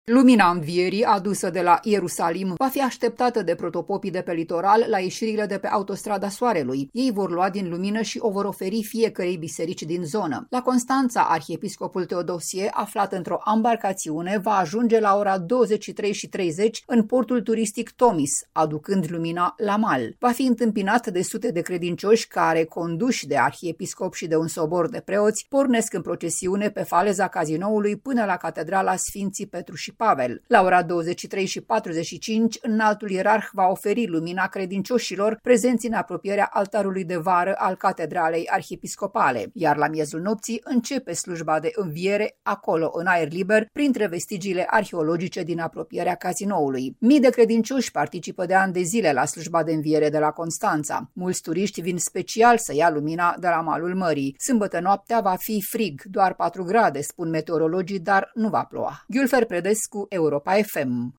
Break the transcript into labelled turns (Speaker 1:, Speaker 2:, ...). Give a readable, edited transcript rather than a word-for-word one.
Speaker 1: Lumina învierii adusă de la Ierusalim va fi așteptată de protopopii de pe litoral la ieșirile de pe autostrada Soarelui. Ei vor lua din lumină și o vor oferi fiecărei biserici din zonă. La Constanța, arhiepiscopul Teodosie, aflat într-o ambarcațiune, va ajunge la ora 23:30 în portul turistic Tomis, aducând lumina la mal. Va fi întâmpinat de sute de credincioși care, conduși de arhiepiscop și de un sobor de preoți, pornesc în procesiune pe faleza cazinoului până la catedrala Sfinții Petru și Pavel. La ora 23:45, înaltul ierarh va oferi lumina credincioșilor prezenți în apropierea altarului de vară al catedralei arhiepiscopale, iar la miezul nopții începe slujba de înviere acolo, în aer liber, printre vestigiile arheologice din apropierea cazinoului. Mii de credincioși participă de ani de zile la slujba de înviere de la Constanța. Mulți turiști vin special să ia lumina de la malul mării. Sâmbătă noaptea va fi frig, doar 4 grade, spun meteorologii, dar nu va ploua. Gülfer Predescu, Europa FM.